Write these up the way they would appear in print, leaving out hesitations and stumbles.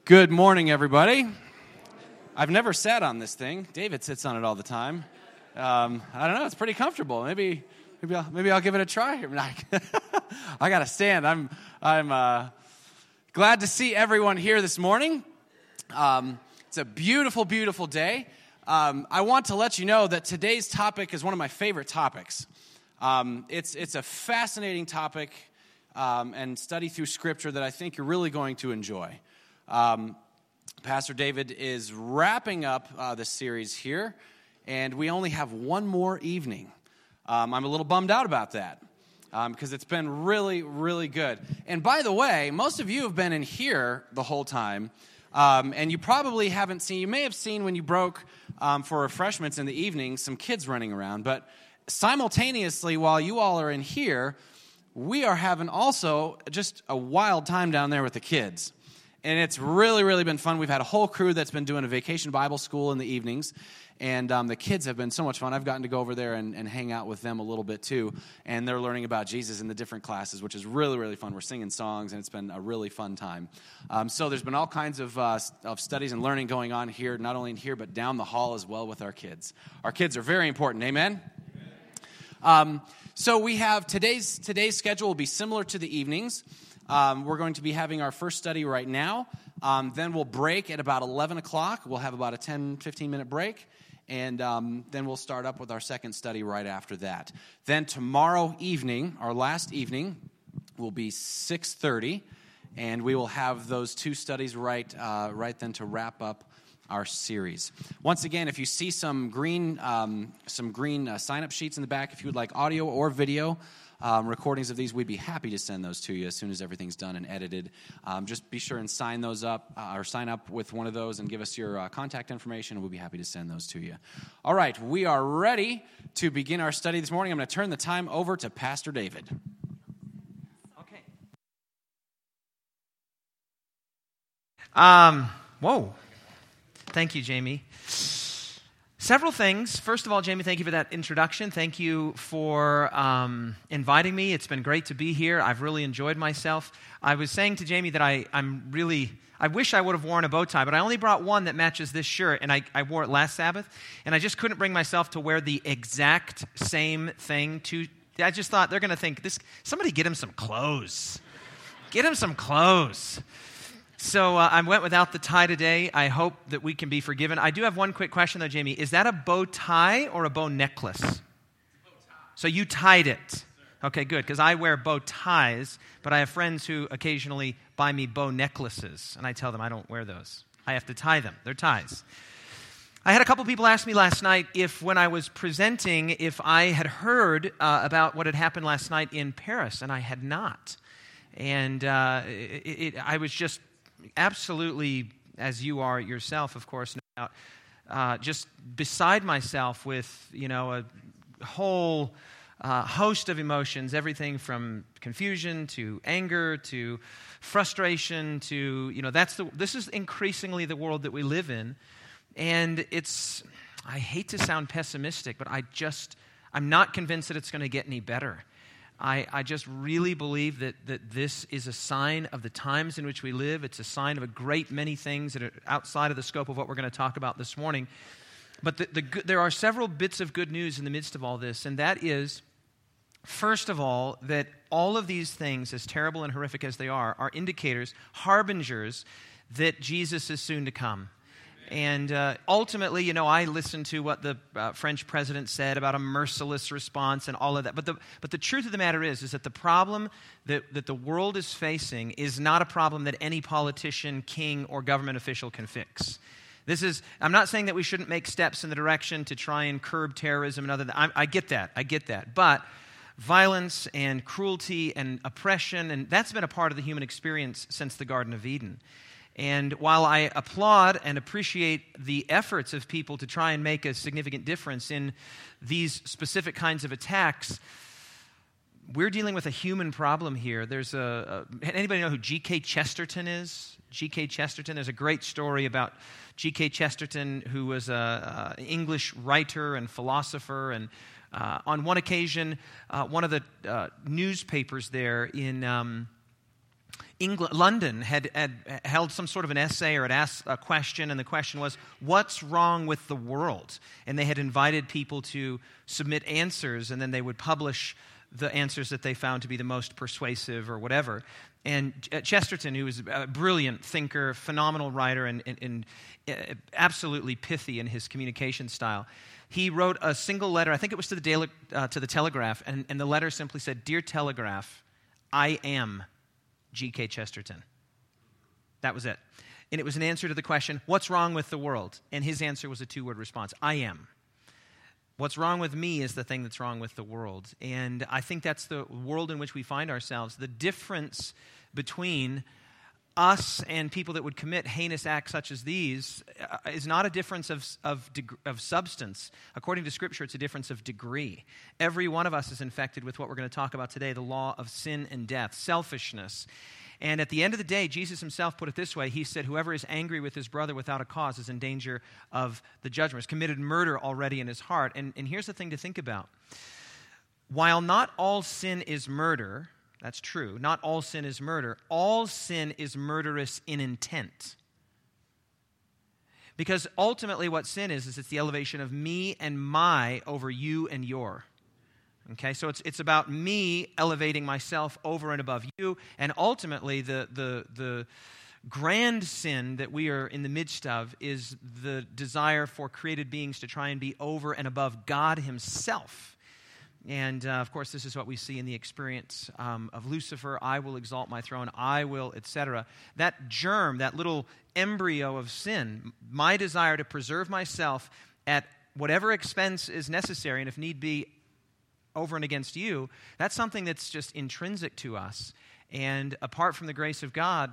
Good morning, everybody. I've never sat on this thing. David sits on it all the time. I don't know. It's pretty comfortable. Maybe I'll give it a try. I got to stand. I'm glad to see everyone here this morning. It's a beautiful, beautiful day. I want to let you know that today's topic is one of my favorite topics. It's a fascinating topic and study through Scripture that I think you're really going to enjoy. Pastor David is wrapping up this series here, and we only have one more evening. I'm a little bummed out about that because it's been really, really good. And by the way, most of you have been in here the whole time, and you probably haven't seen, you may have seen when you broke for refreshments in the evening, some kids running around, but simultaneously while you all are in here, we are having also just a wild time down there with the kids. And it's really, really been fun. We've had a whole crew that's been doing a vacation Bible school in the evenings. And the kids have been so much fun. I've gotten to go over there and hang out with them a little bit too. And they're learning about Jesus in the different classes, which is really, really fun. We're singing songs, and it's been a really fun time. So there's been all kinds of studies and learning going on here, not only in here, but down the hall as well with our kids. Our kids are very important. Amen? So we have today's schedule will be similar to the evenings. We're going to be having our first study right now. Then we'll break at about 11 o'clock. We'll have about a 10, 15-minute break. And then we'll start up with our second study right after that. Then tomorrow evening, our last evening, will be 6:30. And we will have those two studies right then to wrap up our series. Once again, if you see some green sign-up sheets in the back, if you would like audio or video recordings of these, we'd be happy to send those to you as soon as everything's done and edited. Just be sure and sign those up or sign up with one of those and give us your contact information, and we'll be happy to send those to you. All right, we are ready to begin our study this morning. I'm going to turn the time over to Pastor David. Okay. Whoa. Thank you, Jamie. Several things. First of all, Jamie, thank you for that introduction. Thank you for inviting me. It's been great to be here. I've really enjoyed myself. I was saying to Jamie that I wish I would have worn a bow tie, but I only brought one that matches this shirt, and I wore it last Sabbath, and I just couldn't bring myself to wear the exact same thing. I just thought they're going to think, somebody get him some clothes. Get him some clothes. So I went without the tie today. I hope that we can be forgiven. I do have one quick question, though, Jamie. Is that a bow tie or a bow necklace? It's a bow tie. So you tied it. Okay, good, because I wear bow ties, but I have friends who occasionally buy me bow necklaces, and I tell them I don't wear those. I have to tie them. They're ties. I had a couple people ask me last night when I was presenting, if I had heard about what had happened last night in Paris, and I had not. And I was just absolutely, as you are yourself, of course, no doubt, just beside myself with, a whole host of emotions, everything from confusion to anger to frustration to, this is increasingly the world that we live in. And I hate to sound pessimistic, but I'm not convinced that it's going to get any better. I just really believe that this is a sign of the times in which we live. It's a sign of a great many things that are outside of the scope of what we're going to talk about this morning. But there are several bits of good news in the midst of all this, and that is, first of all, that all of these things, as terrible and horrific as they are indicators, harbingers, that Jesus is soon to come. And ultimately, I listened to what the French president said about a merciless response and all of that. But the truth of the matter is that the problem that the world is facing is not a problem that any politician, king, or government official can fix. I'm not saying that we shouldn't make steps in the direction to try and curb terrorism and other. I get that. But violence and cruelty and oppression, and that's been a part of the human experience since the Garden of Eden. And while I applaud and appreciate the efforts of people to try and make a significant difference in these specific kinds of attacks, we're dealing with a human problem here. There's anybody know who G.K. Chesterton is? G.K. Chesterton. There's a great story about G.K. Chesterton, who was an English writer and philosopher. And on one occasion, one of the newspapers there in London had held some sort of an essay or had asked a question, and the question was, what's wrong with the world? And they had invited people to submit answers, and then they would publish the answers that they found to be the most persuasive or whatever. And Chesterton, who was a brilliant thinker, phenomenal writer, and absolutely pithy in his communication style, he wrote a single letter, I think it was to the Telegraph, and the letter simply said, "Dear Telegraph, I am G.K. Chesterton." That was it. And it was an answer to the question, what's wrong with the world? And his answer was a 2-word response, I am. What's wrong with me is the thing that's wrong with the world. And I think that's the world in which we find ourselves. The difference between us and people that would commit heinous acts such as these is not a difference of substance. According to Scripture, it's a difference of degree. Every one of us is infected with what we're going to talk about today, the law of sin and death, selfishness. And at the end of the day, Jesus himself put it this way. He said, whoever is angry with his brother without a cause is in danger of the judgment, has committed murder already in his heart. And here's the thing to think about. While not all sin is murder, that's true, not all sin is murder, all sin is murderous in intent. Because ultimately what sin is it's the elevation of me and my over you and your. Okay, so it's about me elevating myself over and above you, and ultimately the grand sin that we are in the midst of is the desire for created beings to try and be over and above God himself. And of course, this is what we see in the experience of Lucifer. I will exalt my throne, I will, etc. That germ, that little embryo of sin, my desire to preserve myself at whatever expense is necessary, and if need be, over and against you, that's something that's just intrinsic to us. And apart from the grace of God,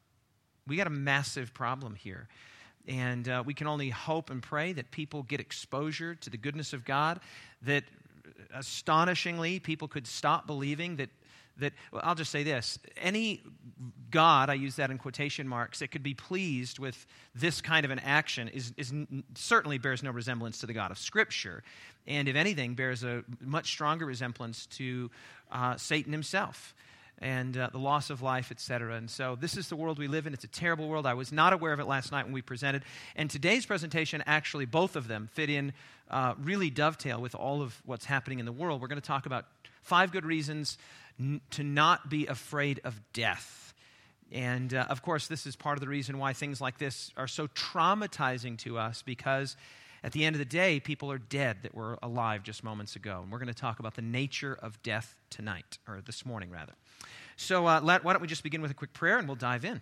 we got a massive problem here. And we can only hope and pray that people get exposure to the goodness of God, that astonishingly people could stop believing that well, I'll just say this, any God, I use that in quotation marks, that could be pleased with this kind of an action certainly bears no resemblance to the God of Scripture, and if anything, bears a much stronger resemblance to Satan himself and the loss of life, etc. And so this is the world we live in. It's a terrible world. I was not aware of it last night when we presented. And today's presentation, actually, both of them fit in, really dovetail with all of what's happening in the world. We're going to talk about 5 good reasons to not be afraid of death. And of course, this is part of the reason why things like this are so traumatizing to us, because at the end of the day, people are dead that were alive just moments ago. And we're going to talk about the nature of death tonight, or this morning, rather. So why don't we just begin with a quick prayer, and we'll dive in.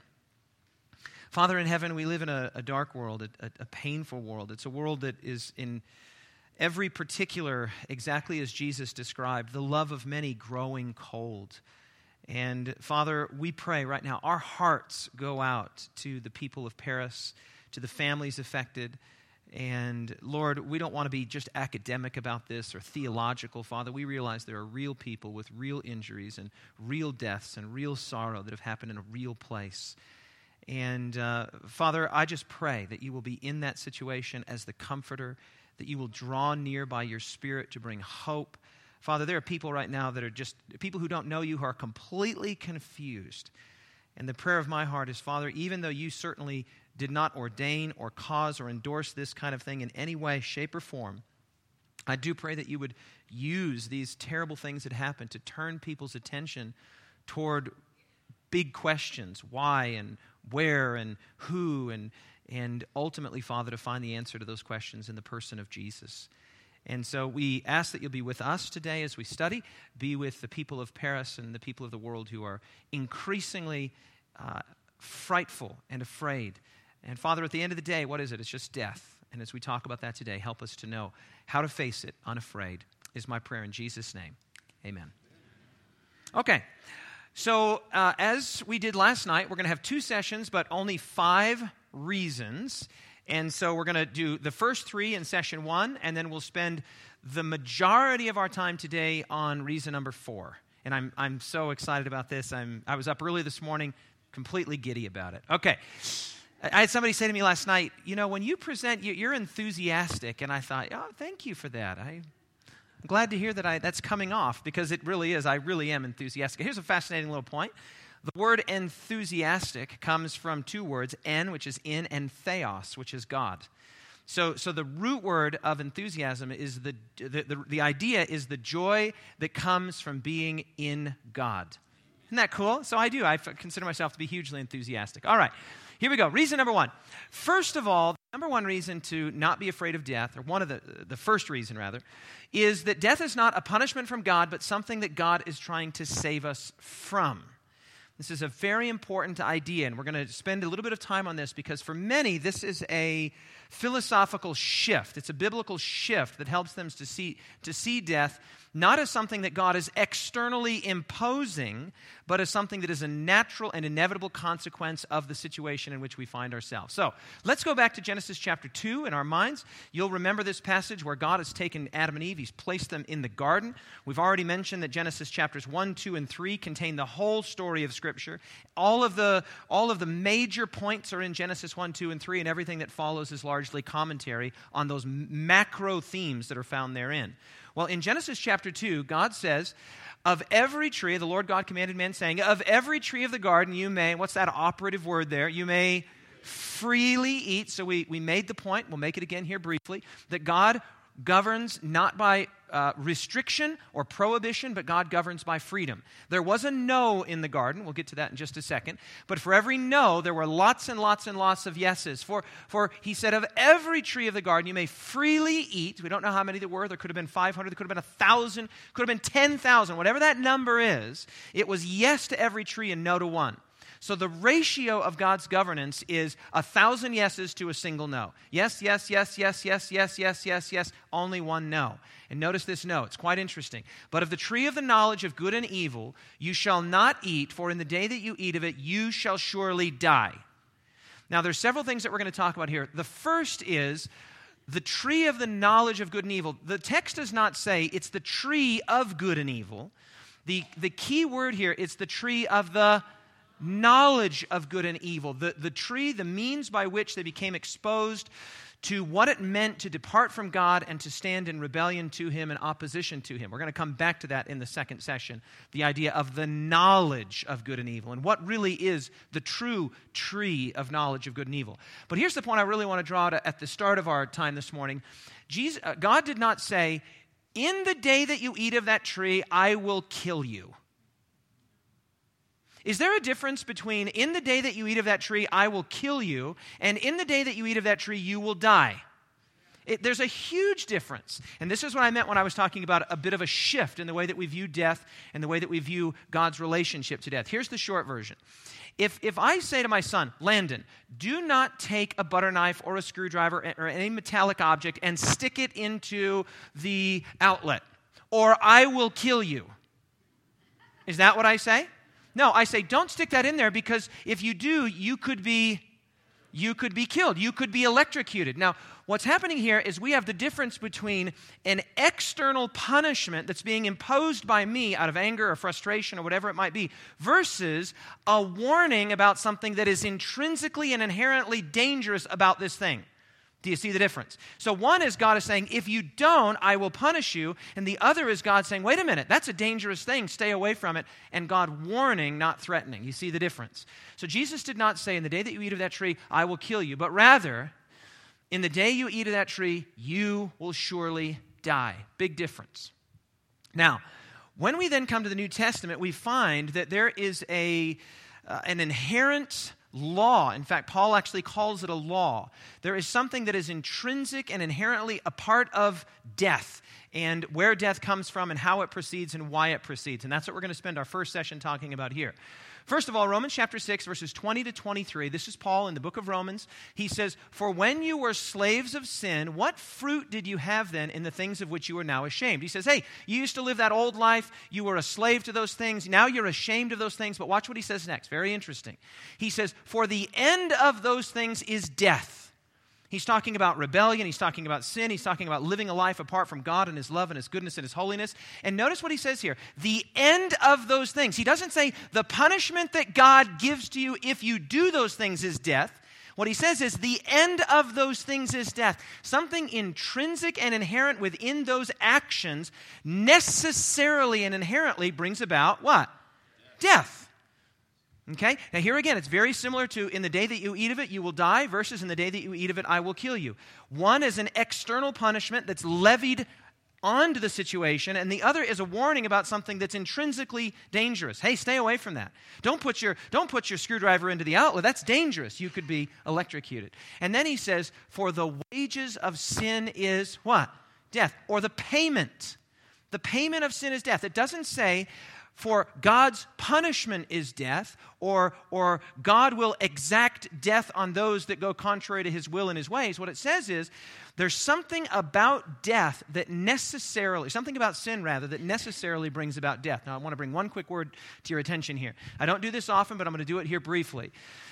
Father in heaven, we live in a dark world, a painful world. It's a world that is in every particular, exactly as Jesus described, the love of many growing cold. And Father, we pray right now, our hearts go out to the people of Paris, to the families affected. And Lord, we don't want to be just academic about this or theological, Father. We realize there are real people with real injuries and real deaths and real sorrow that have happened in a real place. And Father, I just pray that you will be in that situation as the comforter, that you will draw near by your Spirit to bring hope. Father, there are people right now that are just people who don't know you, who are completely confused. And the prayer of my heart is, Father, even though you certainly did not ordain or cause or endorse this kind of thing in any way, shape, or form, I do pray that you would use these terrible things that happen to turn people's attention toward big questions, why and where and who, and ultimately, Father, to find the answer to those questions in the person of Jesus. And so we ask that you'll be with us today as we study, be with the people of Paris and the people of the world who are increasingly frightful and afraid. And Father, at the end of the day, what is it? It's just death. And as we talk about that today, help us to know how to face it unafraid, is my prayer in Jesus' name. Amen. Okay. So as we did last night, we're going to have 2 sessions, but only 5 reasons. And so we're going to do the first 3 in session 1, and then we'll spend the majority of our time today on reason number 4. And I'm so excited about this. I was up early this morning, completely giddy about it. Okay. I had somebody say to me last night, you know, when you present, you're enthusiastic. And I thought, oh, thank you for that. I'm glad to hear that that's coming off, because it really is. I really am enthusiastic. Here's a fascinating little point. The word enthusiastic comes from two words, en, which is in, and theos, which is God. So the root word of enthusiasm is the idea is the joy that comes from being in God. Isn't that cool? So I consider myself to be hugely enthusiastic. All right, here we go. Reason number one. First of all, number one reason to not be afraid of death, or one of the first reason rather, is that death is not a punishment from God, but something that God is trying to save us from. This is a very important idea, and we're going to spend a little bit of time on this because for many, this is a philosophical shift. It's a biblical shift that helps them to see death not as something that God is externally imposing, but as something that is a natural and inevitable consequence of the situation in which we find ourselves. So let's go back to Genesis chapter 2 in our minds. You'll remember this passage where God has taken Adam and Eve. He's placed them in the garden. We've already mentioned that Genesis chapters 1, 2, and 3 contain the whole story of Scripture. All of the major points are in Genesis 1, 2, and 3, and everything that follows is largely commentary on those macro themes that are found therein. Well, in Genesis chapter 2, God says, of every tree, the Lord God commanded man, saying, of every tree of the garden you may, what's that operative word there? You may freely eat. So we made the point, we'll make it again here briefly, that God governs not by restriction or prohibition, but God governs by freedom. There was a no in the garden. We'll get to that in just a second. But for every no, there were lots and lots and lots of yeses. For he said, of every tree of the garden you may freely eat. We don't know how many there were. There could have been 500. There could have been 1,000. Could have been 10,000. Whatever that number is, it was yes to every tree and no to one. So the ratio of God's governance is 1,000 yeses to a single no. Yes, yes, yes, yes, yes, yes, yes, yes, yes, only one no. And notice this no, it's quite interesting. But of the tree of the knowledge of good and evil you shall not eat, for in the day that you eat of it you shall surely die. Now there's several things that we're going to talk about here. The first is the tree of the knowledge of good and evil. The text does not say it's the tree of good and evil. The key word here is the tree of the knowledge of good and evil. The tree, the means by which they became exposed to what it meant to depart from God and to stand in rebellion to Him and opposition to Him. We're going to come back to that in the second session, the idea of the knowledge of good and evil and what really is the true tree of knowledge of good and evil. But here's the point I really want to draw at the start of our time this morning. God did not say, in the day that you eat of that tree, I will kill you. Is there a difference between in the day that you eat of that tree, I will kill you, and in the day that you eat of that tree, you will die? There's a huge difference. And this is what I meant when I was talking about a bit of a shift in the way that we view death and the way that we view God's relationship to death. Here's the short version. If I say to my son, Landon, do not take a butter knife or a screwdriver or any metallic object and stick it into the outlet, or I will kill you. Is that what I say? No, I say, don't stick that in there because if you do, you could be killed. You could be electrocuted. Now, what's happening here is we have the difference between an external punishment that's being imposed by me out of anger or frustration or whatever it might be versus a warning about something that is intrinsically and inherently dangerous about this thing. Do you see the difference? So one is God is saying, if you don't, I will punish you. And the other is God saying, wait a minute, that's a dangerous thing. Stay away from it. And God warning, not threatening. You see the difference? So Jesus did not say, in the day that you eat of that tree, I will kill you. But rather, in the day you eat of that tree, you will surely die. Big difference. Now, when we then come to the New Testament, we find that there is an inherent law. In fact, Paul actually calls it a law. There is something that is intrinsic and inherently a part of death and where death comes from and how it proceeds and why it proceeds. And that's what we're going to spend our first session talking about here. First of all, Romans chapter 6, verses 20 to 23. This is Paul in the book of Romans. He says, for when you were slaves of sin, what fruit did you have then in the things of which you are now ashamed? He says, hey, you used to live that old life. You were a slave to those things. Now you're ashamed of those things. But watch what he says next. Very interesting. He says, for the end of those things is death. He's talking about rebellion. He's talking about sin. He's talking about living a life apart from God and His love and His goodness and His holiness. And notice what he says here. The end of those things. He doesn't say the punishment that God gives to you if you do those things is death. What he says is the end of those things is death. Something intrinsic and inherent within those actions necessarily and inherently brings about what? Death. Okay? Now here again, it's very similar to in the day that you eat of it, you will die, versus in the day that you eat of it, I will kill you. One is an external punishment that's levied onto the situation, and the other is a warning about something that's intrinsically dangerous. Hey, stay away from that. Don't put your screwdriver into the outlet. That's dangerous. You could be electrocuted. And then he says, for the wages of sin is what? Death, or the payment. The payment of sin is death. It doesn't say for God's punishment is death, or God will exact death on those that go contrary to his will and his ways. What it says is there's something about death that necessarily, something about sin rather, that necessarily brings about death. Now I want to bring one quick word to your attention here. I don't do this often, but I'm going to do it here briefly.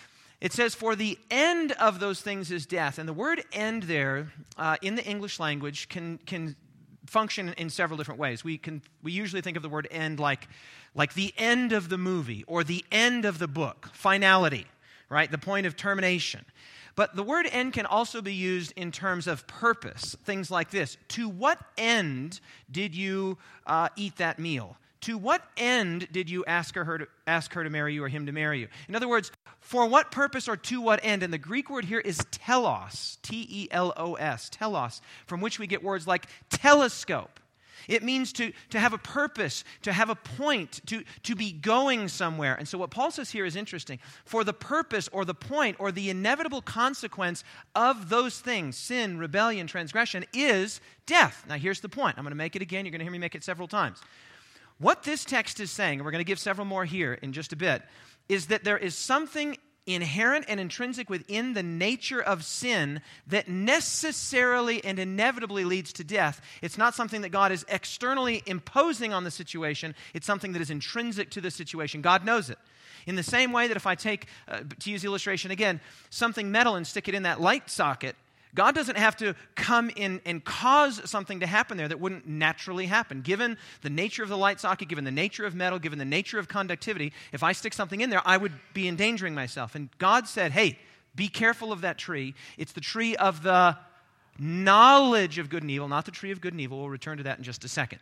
It says, for the end of those things is death. And the word end there in the English language can function in several different ways. We usually think of the word end like the end of the movie or the end of the book, finality, right? The point of termination. But the word end can also be used in terms of purpose. Things like this. To what end did you eat that meal? To what end did you ask her to marry you or him to marry you? In other words, for what purpose or to what end? And the Greek word here is telos, T-E-L-O-S, telos, from which we get words like telescope. It means to have a purpose, to have a point, to be going somewhere. And so what Paul says here is interesting. For the purpose or the point or the inevitable consequence of those things, sin, rebellion, transgression, is death. Now here's the point. I'm going to make it again. You're going to hear me make it several times. What this text is saying, and we're going to give several more here in just a bit, is that there is something inherent and intrinsic within the nature of sin that necessarily and inevitably leads to death. It's not something that God is externally imposing on the situation. It's something that is intrinsic to the situation. God knows it. In the same way that if I take, to use the illustration again, something metal and stick it in that light socket, God doesn't have to come in and cause something to happen there that wouldn't naturally happen. Given the nature of the light socket, given the nature of metal, given the nature of conductivity, if I stick something in there, I would be endangering myself. And God said, hey, be careful of that tree. It's the tree of the knowledge of good and evil, not the tree of good and evil. We'll return to that in just a second.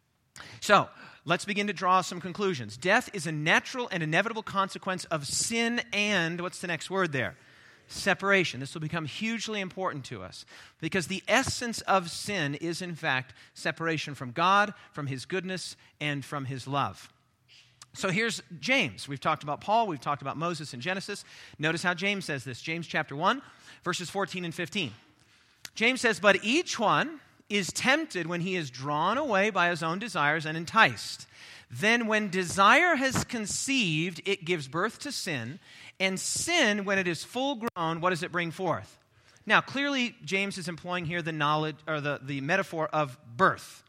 So, let's begin to draw some conclusions. Death is a natural and inevitable consequence of sin and, what's the next word there? Separation. This will become hugely important to us because the essence of sin is, in fact, separation from God, from his goodness, and from his love. So here's James. We've talked about Paul. We've talked about Moses in Genesis. Notice how James says this. James chapter 1, verses 14 and 15. James says, but each one is tempted when he is drawn away by his own desires and enticed. Then when desire has conceived, it gives birth to sin. And sin, when it is full grown, what does it bring forth? Now, clearly, James is employing here the knowledge or the metaphor of birth.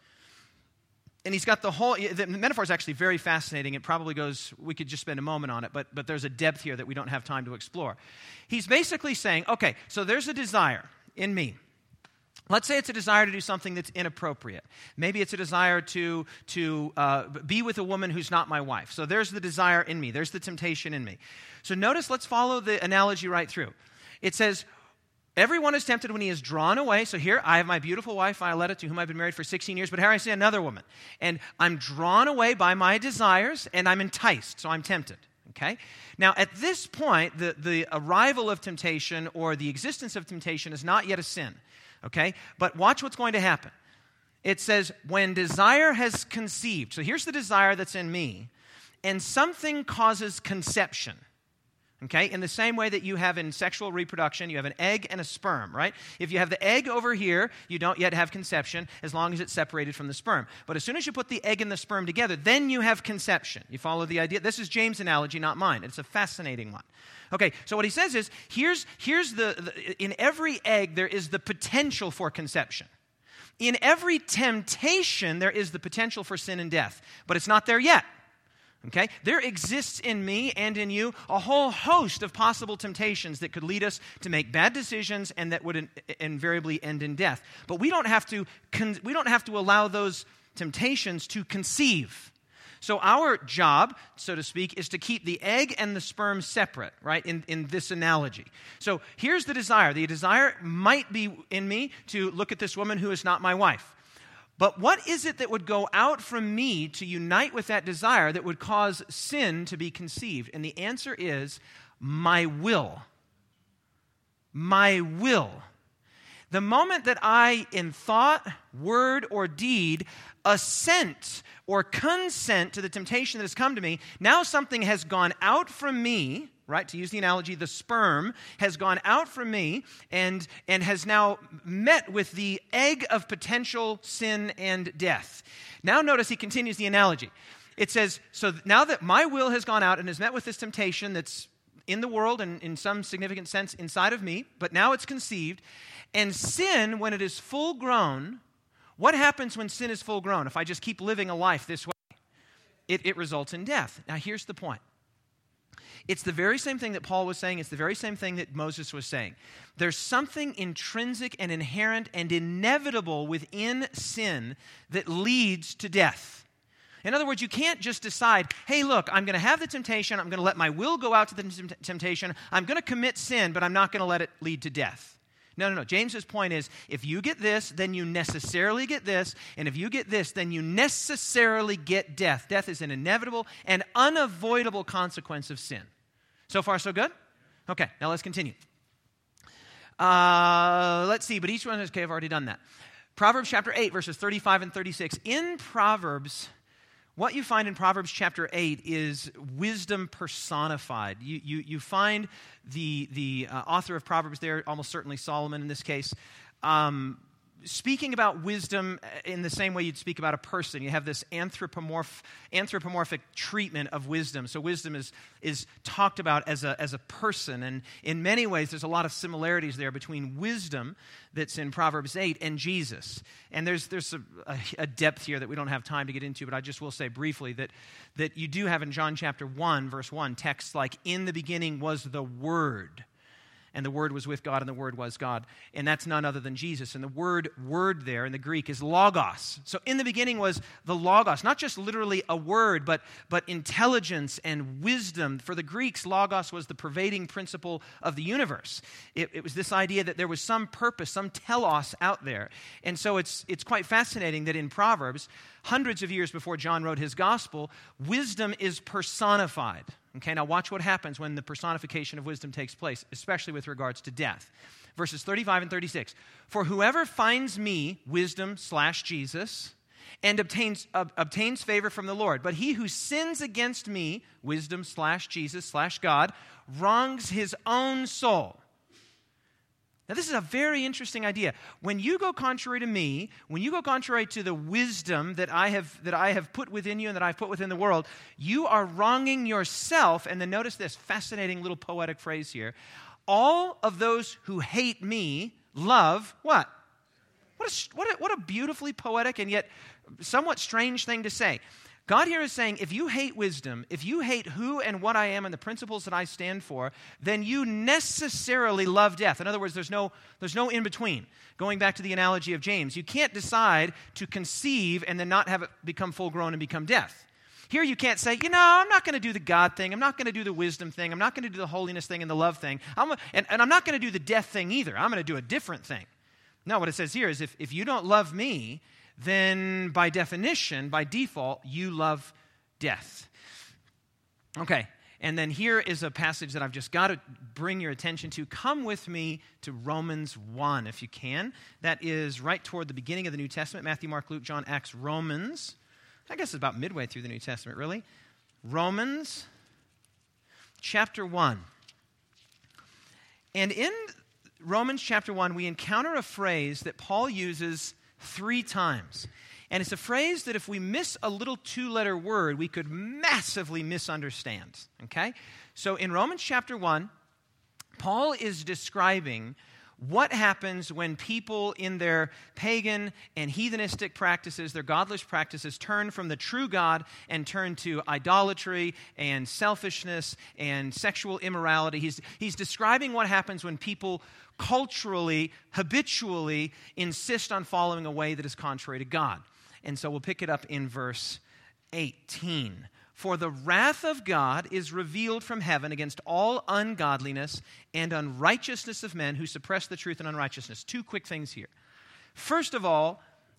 And he's got the metaphor is actually very fascinating. It probably goes, we could just spend a moment on it, but there's a depth here that we don't have time to explore. He's basically saying, okay, so there's a desire in me. Let's say it's a desire to do something that's inappropriate. Maybe it's a desire to be with a woman who's not my wife. So there's the desire in me. There's the temptation in me. So notice, let's follow the analogy right through. It says, everyone is tempted when he is drawn away. So here, I have my beautiful wife, Violetta, to whom I've been married for 16 years. But here I see another woman. And I'm drawn away by my desires, and I'm enticed. So I'm tempted. Okay? Now, at this point, the arrival of temptation or the existence of temptation is not yet a sin. Okay? But watch what's going to happen. It says, when desire has conceived. So here's the desire that's in me. And something causes conception. Okay? In the same way that you have in sexual reproduction, you have an egg and a sperm, right? If you have the egg over here, you don't yet have conception as long as it's separated from the sperm. But as soon as you put the egg and the sperm together, then you have conception. You follow the idea? This is James' analogy, not mine. It's a fascinating one. Okay, so what he says is, here's in every egg, there is the potential for conception. In every temptation, there is the potential for sin and death. But it's not there yet. Okay? There exists in me and in you a whole host of possible temptations that could lead us to make bad decisions and that would invariably end in death. But we don't have to allow those temptations to conceive. So our job, so to speak, is to keep the egg and the sperm separate, right, in this analogy. So here's the desire. The desire might be in me to look at this woman who is not my wife. But what is it that would go out from me to unite with that desire that would cause sin to be conceived? And the answer is my will. My will. The moment that I, in thought, word, or deed, assent or consent to the temptation that has come to me, now something has gone out from me, right? To use the analogy, the sperm has gone out from me and has now met with the egg of potential sin and death. Now notice he continues the analogy. It says, so now that my will has gone out and has met with this temptation that's in the world and in some significant sense inside of me, but now it's conceived, and sin, when it is full grown, what happens when sin is full grown? If I just keep living a life this way, it results in death. Now here's the point. It's the very same thing that Paul was saying. It's the very same thing that Moses was saying. There's something intrinsic and inherent and inevitable within sin that leads to death. In other words, you can't just decide, hey, look, I'm going to have the temptation. I'm going to let my will go out to the temptation. I'm going to commit sin, but I'm not going to let it lead to death. No. James's point is, if you get this, then you necessarily get this. And if you get this, then you necessarily get death. Death is an inevitable and unavoidable consequence of sin. So far, so good? Okay, now let's continue. Let's see, but each one is, okay, I've already done that. Proverbs chapter 8, verses 35 and 36. In Proverbs, what you find in Proverbs chapter 8 is wisdom personified. You find the author of Proverbs there, almost certainly Solomon in this case, speaking about wisdom in the same way you'd speak about a person. You have this anthropomorphic treatment of wisdom. So wisdom is talked about as a person, and in many ways there's a lot of similarities there between wisdom that's in Proverbs 8 and Jesus. And there's a depth here that we don't have time to get into, but I just will say briefly that you do have in John chapter 1, verse 1, texts like, in the beginning was the Word, and the Word was with God, and the Word was God. And that's none other than Jesus. And the word there in the Greek is logos. So in the beginning was the logos, not just literally a word, but intelligence and wisdom. For the Greeks, logos was the pervading principle of the universe. It was this idea that there was some purpose, some telos out there. And so it's quite fascinating that in Proverbs, hundreds of years before John wrote his gospel, wisdom is personified. Okay, now watch what happens when the personification of wisdom takes place, especially with regards to death. Verses 35 and 36. For whoever finds me, wisdom / Jesus, and obtains favor from the Lord. But he who sins against me, wisdom / Jesus / God, wrongs his own soul. Now, this is a very interesting idea. When you go contrary to me, when you go contrary to the wisdom that I have put within you and that I've put within the world, you are wronging yourself. And then notice this fascinating little poetic phrase here. All of those who hate me love what? What a beautifully poetic and yet somewhat strange thing to say. God here is saying, if you hate wisdom, if you hate who and what I am and the principles that I stand for, then you necessarily love death. In other words, there's no in-between. Going back to the analogy of James, you can't decide to conceive and then not have it become full-grown and become death. Here you can't say, I'm not going to do the God thing. I'm not going to do the wisdom thing. I'm not going to do the holiness thing and the love thing. And I'm not going to do the death thing either. I'm going to do a different thing. No, what it says here is if you don't love me, then by definition, by default, you love death. Okay, and then here is a passage that I've just got to bring your attention to. Come with me to Romans 1, if you can. That is right toward the beginning of the New Testament. Matthew, Mark, Luke, John, Acts, Romans. I guess it's about midway through the New Testament, really. Romans chapter 1. And in Romans chapter 1, we encounter a phrase that Paul uses 3 times. And it's a phrase that if we miss a little 2-letter word, we could massively misunderstand. Okay? So in Romans chapter 1, Paul is describing what happens when people in their pagan and heathenistic practices, their godless practices, turn from the true God and turn to idolatry and selfishness and sexual immorality. He's describing what happens when people culturally, habitually insist on following a way that is contrary to God. And so we'll pick it up in verse 18. For the wrath of God is revealed from heaven against all ungodliness and unrighteousness of men who suppress the truth in unrighteousness. 2 quick things here. First of all,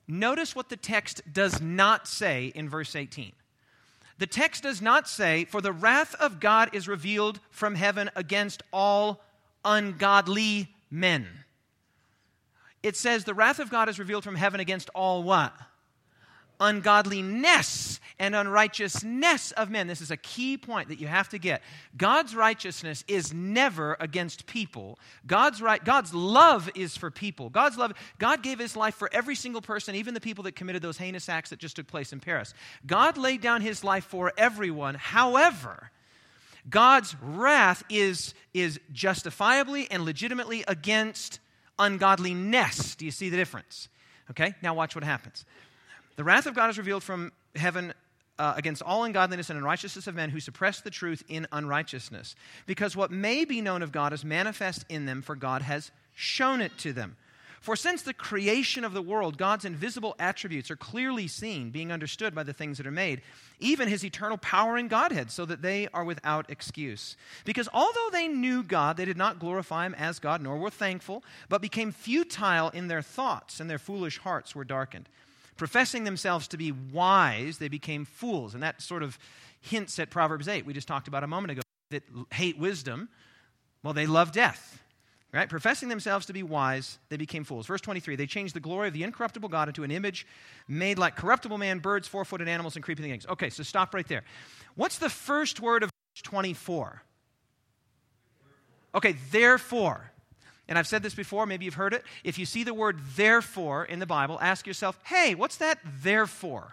notice what the text does not say in verse 18. The text does not say, "For the wrath of God is revealed from heaven against all ungodly men." It says the wrath of God is revealed from heaven against all what? Ungodliness and unrighteousness of men. This is a key point that you have to get. God's righteousness is never against people. God's love is for people. God gave his life for every single person, even the people that committed those heinous acts that just took place in Paris. God laid down his life for everyone. However, God's wrath is justifiably and legitimately against ungodliness. Do you see the difference? Okay, now watch what happens. The wrath of God is revealed from heaven against all ungodliness and unrighteousness of men who suppress the truth in unrighteousness. Because what may be known of God is manifest in them, for God has shown it to them. For since the creation of the world, God's invisible attributes are clearly seen, being understood by the things that are made, even his eternal power and Godhead, so that they are without excuse. Because although they knew God, they did not glorify him as God, nor were thankful, but became futile in their thoughts, and their foolish hearts were darkened. Professing themselves to be wise, they became fools. And that sort of hints at Proverbs 8, we just talked about a moment ago, that hate wisdom, well, they love death. Right? Professing themselves to be wise, they became fools. Verse 23, they changed the glory of the incorruptible God into an image made like corruptible man, birds, four-footed animals, and creeping things. Okay, so stop right there. What's the first word of verse 24? Okay, therefore. And I've said this before, maybe you've heard it. If you see the word therefore in the Bible, ask yourself, hey, what's that therefore?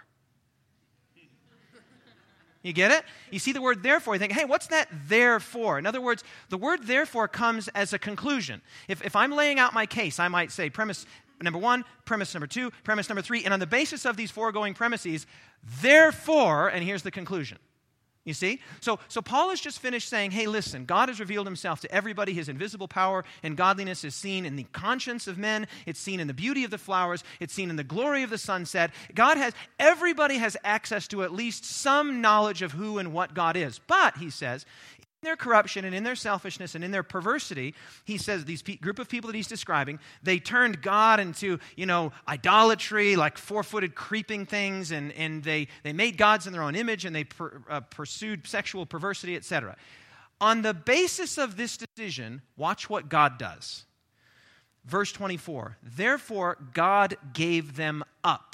You get it? You see the word therefore, you think, hey, what's that therefore? In other words, the word therefore comes as a conclusion. If I'm laying out my case, I might say premise number 1, premise number 2, premise number 3, and on the basis of these foregoing premises, therefore, and here's the conclusion. You see? So Paul has just finished saying, hey, listen, God has revealed himself to everybody. His invisible power and godliness is seen in the conscience of men. It's seen in the beauty of the flowers. It's seen in the glory of the sunset. Everybody has access to at least some knowledge of who and what God is. But, he says, in their corruption and in their selfishness and in their perversity, he says these group of people that he's describing, they turned God into, idolatry, like four-footed creeping things, and they made gods in their own image, and they pursued sexual perversity, etc. On the basis of this decision, watch what God does. Verse 24, therefore God gave them up.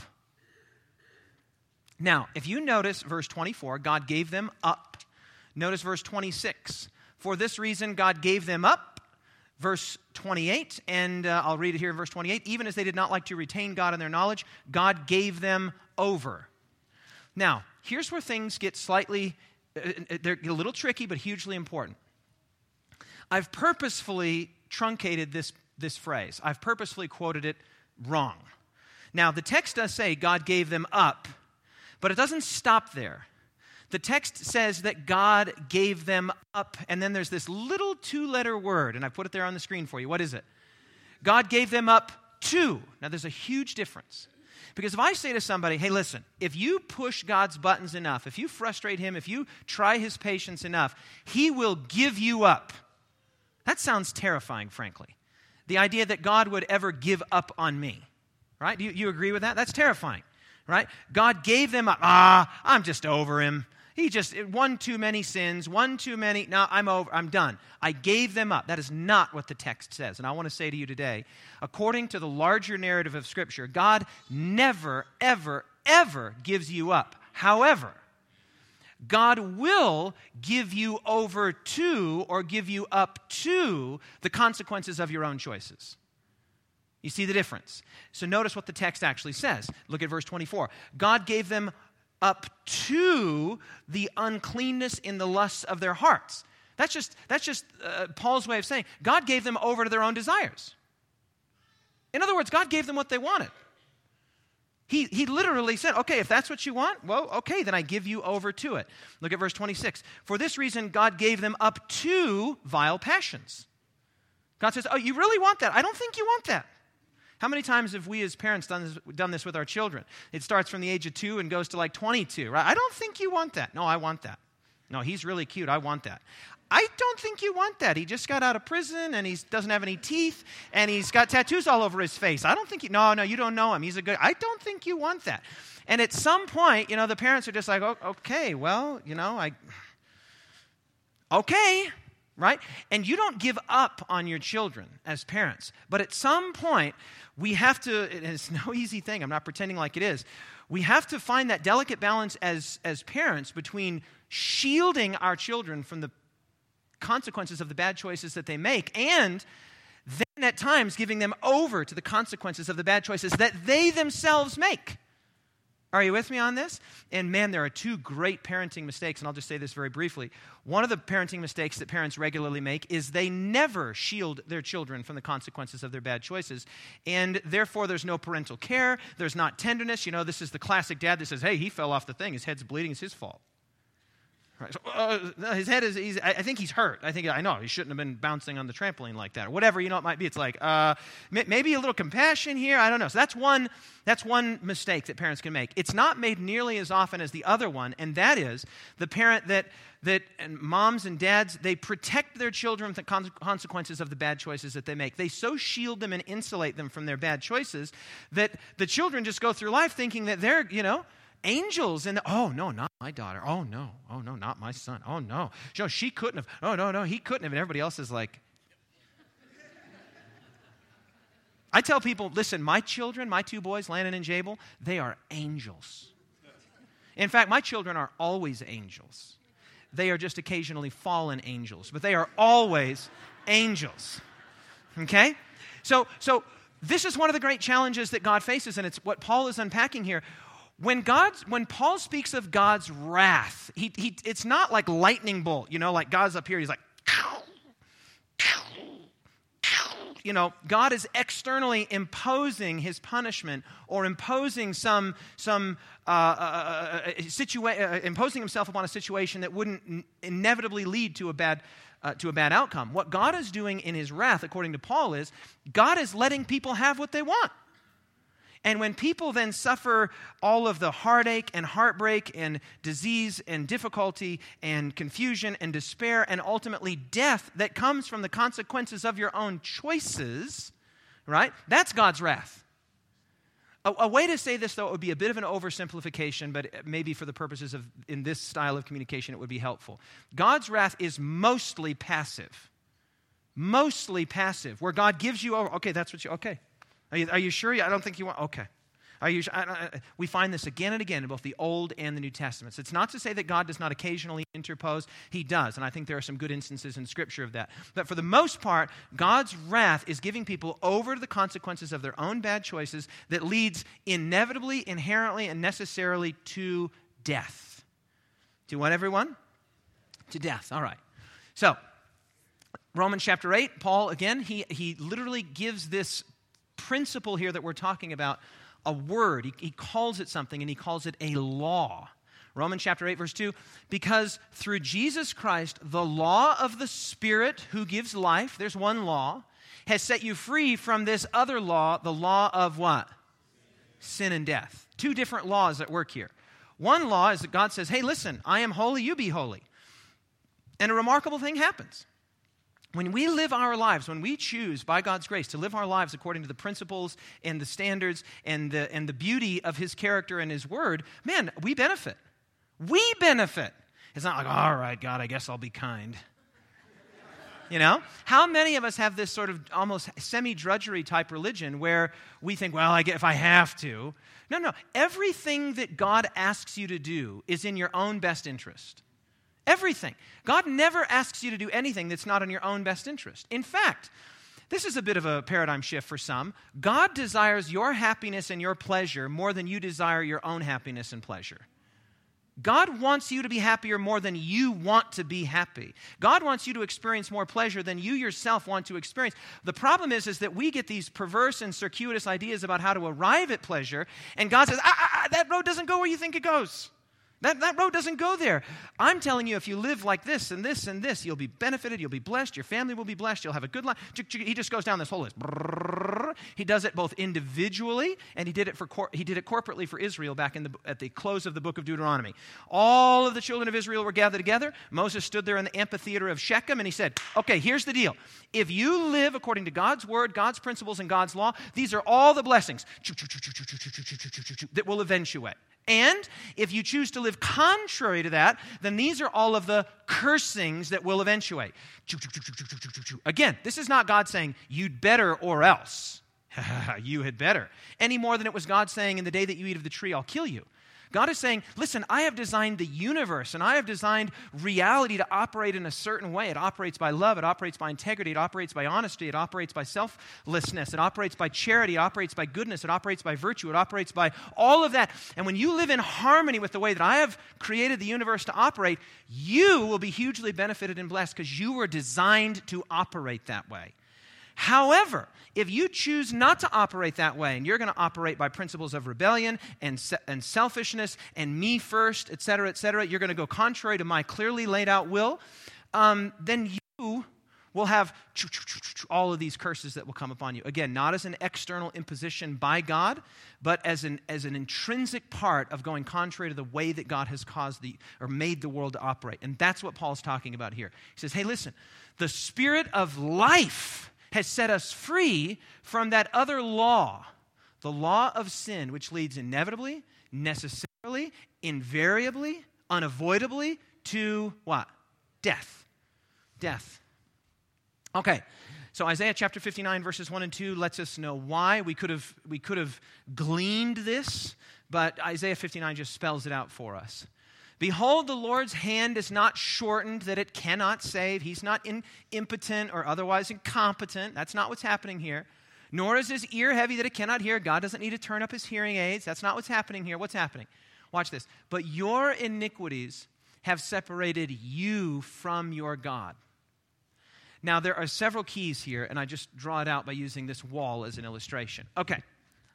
Now, if you notice verse 24, God gave them up. Notice verse 26. For this reason, God gave them up. Verse 28, and I'll read it here in verse 28. Even as they did not like to retain God in their knowledge, God gave them over. Now, here's where things get slightly, they're a little tricky, but hugely important. I've purposefully truncated this phrase. I've purposefully quoted it wrong. Now, the text does say God gave them up, but it doesn't stop there. The text says that God gave them up, and then there's this little 2-letter word, and I put it there on the screen for you. What is it? God gave them up to. Now, there's a huge difference. Because if I say to somebody, hey, listen, if you push God's buttons enough, if you frustrate him, if you try his patience enough, he will give you up. That sounds terrifying, frankly. The idea that God would ever give up on me, right? Do you agree with that? That's terrifying, right? God gave them up. I'm just over him. He just, one too many sins, one too many, now I'm done. I gave them up. That is not what the text says. And I want to say to you today, according to the larger narrative of Scripture, God never, ever, ever gives you up. However, God will give you over to or give you up to the consequences of your own choices. You see the difference? So notice what the text actually says. Look at verse 24. God gave them up to the uncleanness in the lusts of their hearts. That's just Paul's way of saying God gave them over to their own desires. In other words, God gave them what they wanted. He literally said, okay, if that's what you want, well, okay, then I give you over to it. Look at verse 26. For this reason, God gave them up to vile passions. God says, oh, you really want that? I don't think you want that. How many times have we as parents done this with our children? It starts from the age of 2 and goes to like 22, right? I don't think you want that. No, I want that. No, he's really cute. I want that. I don't think you want that. He just got out of prison, and he doesn't have any teeth, and he's got tattoos all over his face. I don't think no, you don't know him. He's a good, I don't think you want that. And at some point, the parents are just like, oh, okay, well, okay, right? And you don't give up on your children as parents. But at some point, we have to, it's no easy thing. I'm not pretending like it is. We have to find that delicate balance as parents between shielding our children from the consequences of the bad choices that they make, and then at times giving them over to the consequences of the bad choices that they themselves make. Are you with me on this? And man, there are two great parenting mistakes, and I'll just say this very briefly. One of the parenting mistakes that parents regularly make is they never shield their children from the consequences of their bad choices, and therefore there's no parental care, there's not tenderness. This is the classic dad that says, hey, he fell off the thing, his head's bleeding, it's his fault. Right. So, his head is, I think he's hurt. I know, he shouldn't have been bouncing on the trampoline like that, or whatever, it might be. It's like, maybe a little compassion here, I don't know. So that's one mistake that parents can make. It's not made nearly as often as the other one, and that is the parent that and moms and dads, they protect their children from the consequences of the bad choices that they make. They so shield them and insulate them from their bad choices that the children just go through life thinking that they're, angels, and oh no, not my daughter. Oh no, not my son. Oh no, she couldn't have. Oh no, he couldn't have. And everybody else is like, I tell people, listen, my children, my two boys, Landon and Jabel, they are angels. In fact, my children are always angels. They are just occasionally fallen angels, but they are always angels. Okay, so this is one of the great challenges that God faces, and it's what Paul is unpacking here. When Paul speaks of God's wrath, it's not like lightning bolt, like God's up here, he's like, God is externally imposing his punishment or imposing imposing himself upon a situation that wouldn't inevitably lead to a bad outcome. What God is doing in his wrath, according to Paul, is God is letting people have what they want. And when people then suffer all of the heartache and heartbreak and disease and difficulty and confusion and despair and ultimately death that comes from the consequences of your own choices, right? That's God's wrath. A way to say this, though, it would be a bit of an oversimplification, but maybe for the purposes of, in this style of communication, it would be helpful. God's wrath is mostly passive. Mostly passive, where God gives you over. Okay, that's what you, okay. Are you sure? I don't think you want, okay. Are you? We find this again and again in both the Old and the New Testaments. It's not to say that God does not occasionally interpose. He does, and I think there are some good instances in Scripture of that. But for the most part, God's wrath is giving people over to the consequences of their own bad choices that leads inevitably, inherently, and necessarily to death. To what, everyone? To death. All right. So, Romans chapter 8, Paul, again, he literally gives this principle here that we're talking about a word. He calls it something, and he calls it a law. Romans chapter 8, verse 2, because through Jesus Christ, the law of the Spirit who gives life, there's one law, has set you free from this other law, the law of what? Sin and death. Two different laws at work here. One law is that God says, hey, listen, I am holy, you be holy. And a remarkable thing happens. When we live our lives, when we choose, by God's grace, to live our lives according to the principles and the standards and the beauty of his character and his word, man, we benefit. We benefit. It's not like, all right, God, I guess I'll be kind. How many of us have this sort of almost semi-drudgery type religion where we think, well, I get if I have to. No. Everything that God asks you to do is in your own best interest. Everything. God never asks you to do anything that's not in your own best interest. In fact, this is a bit of a paradigm shift for some. God desires your happiness and your pleasure more than you desire your own happiness and pleasure. God wants you to be happier more than you want to be happy. God wants you to experience more pleasure than you yourself want to experience. The problem is that we get these perverse and circuitous ideas about how to arrive at pleasure, and God says, that road doesn't go where you think it goes. That road doesn't go there. I'm telling you, if you live like this and this and this, you'll be benefited, you'll be blessed, your family will be blessed, you'll have a good life. He just goes down this whole list. before. He does it both individually, and he did it corporately for Israel back at the close of the book of Deuteronomy. All of the children of Israel were gathered together. Moses stood there in the amphitheater of Shechem, and he said, okay, here's the deal. If you live according to God's word, God's principles, and God's law, these are all the blessings that will eventuate. And if you choose to live contrary to that, then these are all of the cursings that will eventuate. Again, this is not God saying, you'd better or else. You had better. Any more than it was God saying, in the day that you eat of the tree, I'll kill you. God is saying, listen, I have designed the universe, and I have designed reality to operate in a certain way. It operates by love. It operates by integrity. It operates by honesty. It operates by selflessness. It operates by charity. It operates by goodness. It operates by virtue. It operates by all of that. And when you live in harmony with the way that I have created the universe to operate, you will be hugely benefited and blessed because you were designed to operate that way. However, if you choose not to operate that way, and you're going to operate by principles of rebellion and selfishness and me first, et cetera, you're going to go contrary to my clearly laid out will, then you will have all of these curses that will come upon you. Again, not as an external imposition by God, but as an intrinsic part of going contrary to the way that God has made the world to operate. And that's what Paul's talking about here. He says, hey, listen, the spirit of life has set us free from that other law, the law of sin, which leads inevitably, necessarily, invariably, unavoidably to what? Death. Death. Okay, so Isaiah chapter 59, verses 1 and 2 lets us know why. We could have gleaned this, but Isaiah 59 just spells it out for us. Behold, the Lord's hand is not shortened that it cannot save. He's not impotent or otherwise incompetent. That's not what's happening here. Nor is his ear heavy that it cannot hear. God doesn't need to turn up his hearing aids. That's not what's happening here. What's happening? Watch this. But your iniquities have separated you from your God. Now, there are several keys here, and I just draw it out by using this wall as an illustration. Okay.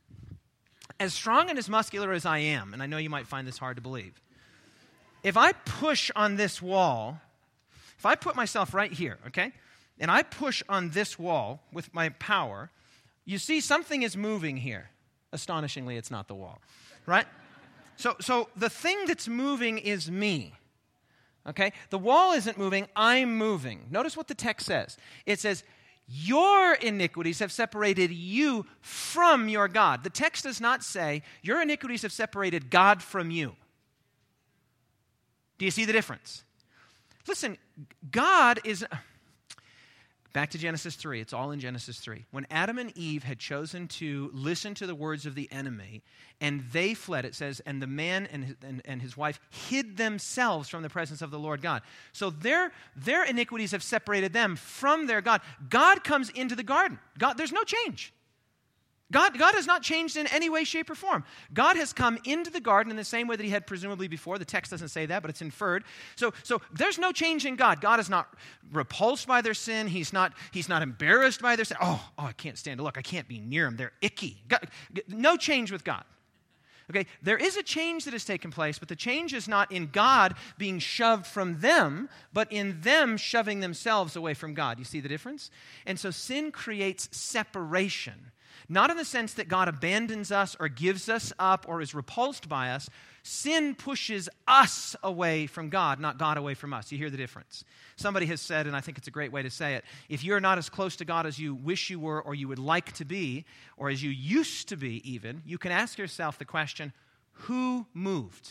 As strong and as muscular as I am, and I know you might find this hard to believe, if I push on this wall, if I put myself right here, okay, and I push on this wall with my power, you see something is moving here. Astonishingly, it's not the wall, right? So the thing that's moving is me, okay? The wall isn't moving, I'm moving. Notice what the text says. It says, your iniquities have separated you from your God. The text does not say, your iniquities have separated God from you. Do you see the difference? Listen, God is... Back to Genesis 3. It's all in Genesis 3. When Adam and Eve had chosen to listen to the words of the enemy, and they fled, it says, and the man and his wife hid themselves from the presence of the Lord God. So their iniquities have separated them from their God. God comes into the garden. There's no change. God has not changed in any way, shape, or form. God has come into the garden in the same way that he had presumably before. The text doesn't say that, but it's inferred. So there's no change in God. God is not repulsed by their sin. He's not embarrassed by their sin. Oh, I can't stand to look. I can't be near them. They're icky. No change with God. Okay, there is a change that has taken place, but the change is not in God being shoved from them, but in them shoving themselves away from God. You see the difference? And so sin creates separation. Not in the sense that God abandons us or gives us up or is repulsed by us. Sin pushes us away from God, not God away from us. You hear the difference? Somebody has said, and I think it's a great way to say it, if you're not as close to God as you wish you were or you would like to be, or as you used to be even, you can ask yourself the question, who moved?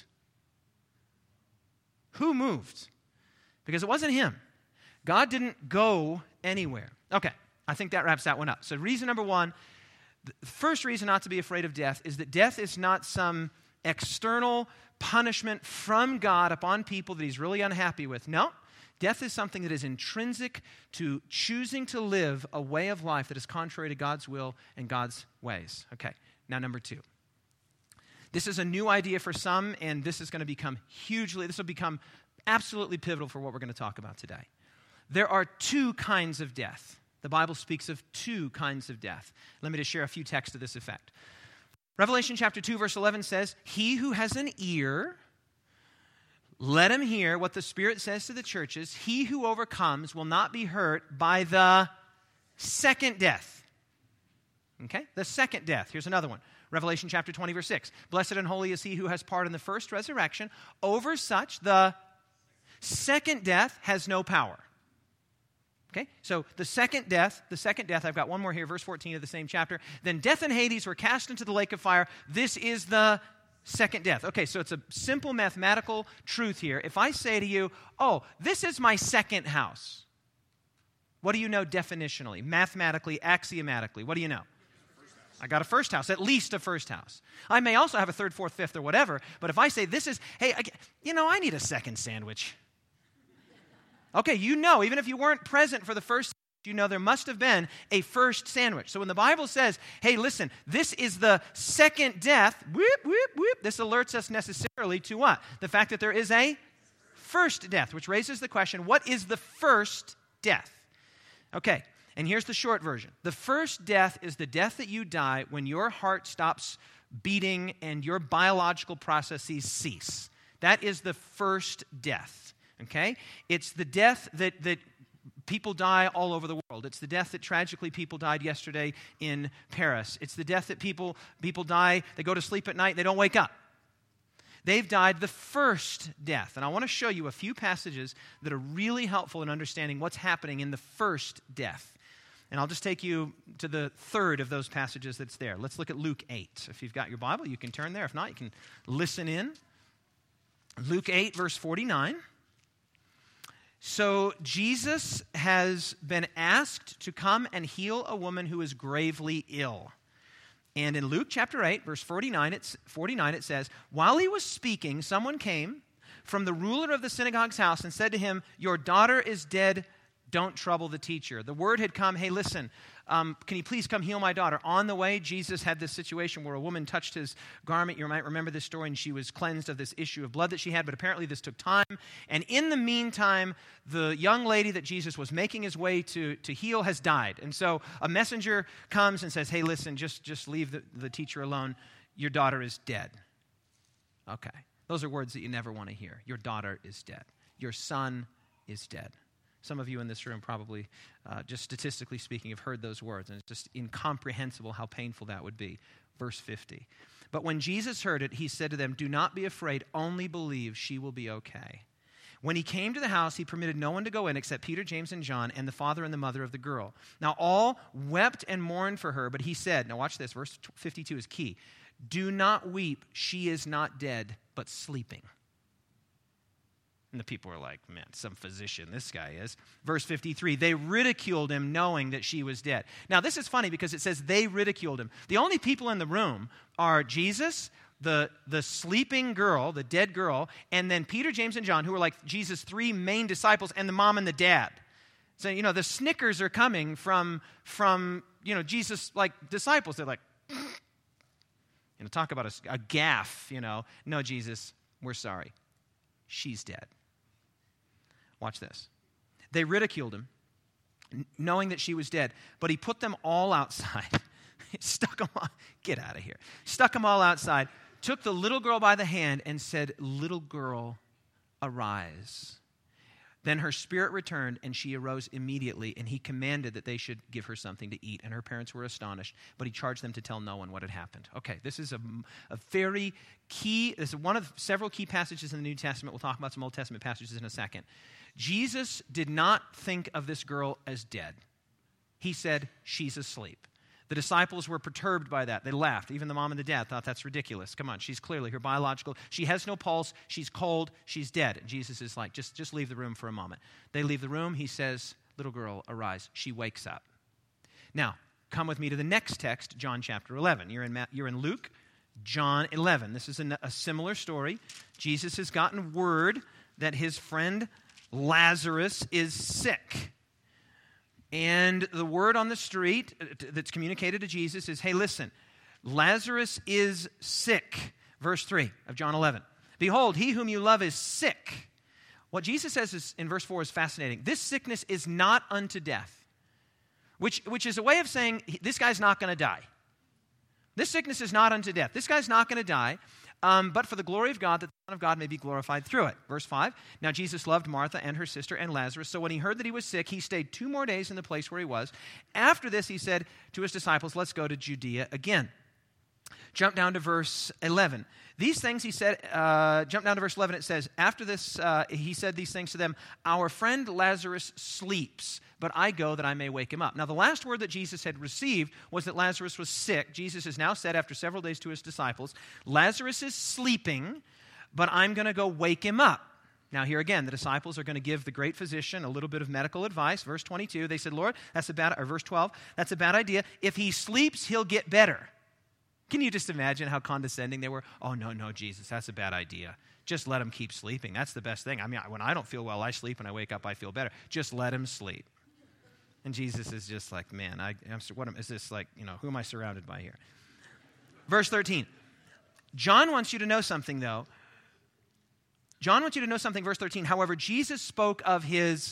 Who moved? Because it wasn't him. God didn't go anywhere. Okay, I think that wraps that one up. So reason number one, the first reason not to be afraid of death is that death is not some external punishment from God upon people that he's really unhappy with. No, death is something that is intrinsic to choosing to live a way of life that is contrary to God's will and God's ways. Okay, now number two. This is a new idea for some, and this will become absolutely pivotal for what we're going to talk about today. There are two kinds of death. The Bible speaks of two kinds of death. Let me just share a few texts to this effect. Revelation chapter 2, verse 11 says, he who has an ear, let him hear what the Spirit says to the churches. He who overcomes will not be hurt by the second death. Okay? The second death. Here's another one. Revelation chapter 20, verse 6. Blessed and holy is he who has part in the first resurrection. Over such, the second death has no power. Okay? So the second death, I've got one more here, verse 14 of the same chapter. Then death and Hades were cast into the lake of fire. This is the second death. Okay, so it's a simple mathematical truth here. If I say to you, oh, this is my second house, what do you know definitionally, mathematically, axiomatically? What do you know? I got a first house, at least a first house. I may also have a third, fourth, fifth, or whatever, but if I say this is, hey, I need a second sandwich. Okay, even if you weren't present for the first, there must have been a first sandwich. So when the Bible says, hey, listen, this is the second death, whoop, whoop, whoop, this alerts us necessarily to what? The fact that there is a first death, which raises the question, what is the first death? Okay, and here's the short version. The first death is the death that you die when your heart stops beating and your biological processes cease. That is the first death, okay? It's the death that people die all over the world. It's the death that tragically people died yesterday in Paris. It's the death that people die, they go to sleep at night, they don't wake up. They've died the first death. And I want to show you a few passages that are really helpful in understanding what's happening in the first death. And I'll just take you to the third of those passages that's there. Let's look at Luke 8. If you've got your Bible, you can turn there. If not, you can listen in. Luke 8, verse 49. So Jesus has been asked to come and heal a woman who is gravely ill. And in Luke chapter 8, verse 49, it says, while he was speaking, someone came from the ruler of the synagogue's house and said to him, your daughter is dead. Don't trouble the teacher. The word had come, hey, listen, can you please come heal my daughter? On the way, Jesus had this situation where a woman touched his garment. You might remember this story, and she was cleansed of this issue of blood that she had, but apparently this took time. And in the meantime, the young lady that Jesus was making his way to heal has died. And so a messenger comes and says, hey, listen, just leave the teacher alone. Your daughter is dead. Okay. Those are words that you never want to hear. Your daughter is dead. Your son is dead. Some of you in this room probably, just statistically speaking, have heard those words, and it's just incomprehensible how painful that would be. Verse 50. But when Jesus heard it, he said to them, do not be afraid, only believe, she will be okay. When he came to the house, he permitted no one to go in except Peter, James, and John, and the father and the mother of the girl. Now all wept and mourned for her, but he said, now watch this, verse 52 is key, do not weep, she is not dead, but sleeping. And the people were like, man, some physician this guy is. Verse 53, they ridiculed him knowing that she was dead. Now, this is funny because it says they ridiculed him. The only people in the room are Jesus, the sleeping girl, the dead girl, and then Peter, James, and John, who are like Jesus' three main disciples, and the mom and the dad. So, the snickers are coming from Jesus' disciples. They're like, talk about a gaffe, No, Jesus, we're sorry. She's dead. Watch this. They ridiculed him, knowing that she was dead, but he put them all outside. Stuck them all, get out of here. Stuck them all outside, took the little girl by the hand and said, little girl, arise. Then her spirit returned, and she arose immediately, and he commanded that they should give her something to eat. And her parents were astonished, but he charged them to tell no one what had happened. Okay, this is a very key, this is one of several key passages in the New Testament. We'll talk about some Old Testament passages in a second. Jesus did not think of this girl as dead. He said, she's asleep. The disciples were perturbed by that. They laughed. Even the mom and the dad thought that's ridiculous. Come on, she's clearly her biological. She has no pulse. She's cold. She's dead. And Jesus is like, just leave the room for a moment. They leave the room. He says, little girl, arise. She wakes up. Now, come with me to the next text, John chapter 11. You're in Luke, John 11. This is a similar story. Jesus has gotten word that his friend Lazarus is sick. And the word on the street that's communicated to Jesus is, hey, listen, Lazarus is sick. Verse 3 of John 11. Behold, he whom you love is sick. What Jesus says in verse 4 is fascinating. This sickness is not unto death, which is a way of saying this guy's not going to die. This sickness is not unto death. This guy's not going to die. but for the glory of God, that the Son of God may be glorified through it. Verse 5, now Jesus loved Martha and her sister and Lazarus, so when he heard that he was sick, he stayed 2 more days in the place where he was. After this, he said to his disciples, let's go to Judea again. Jump down to verse 11. These things he said, jump down to verse 11, it says, after this, he said these things to them, our friend Lazarus sleeps, but I go that I may wake him up. Now, the last word that Jesus had received was that Lazarus was sick. Jesus has now said after several days to his disciples, Lazarus is sleeping, but I'm going to go wake him up. Now, here again, the disciples are going to give the great physician a little bit of medical advice. Verse 22, they said, Lord, verse 12, that's a bad idea. If he sleeps, he'll get better. Can you just imagine how condescending they were? Oh, no, Jesus, that's a bad idea. Just let him keep sleeping. That's the best thing. I mean, when I don't feel well, I sleep. When I wake up, I feel better. Just let him sleep. And Jesus is just like, man, is this like, who am I surrounded by here? Verse 13. John wants you to know something, though. John wants you to know something, verse 13. However, Jesus spoke of his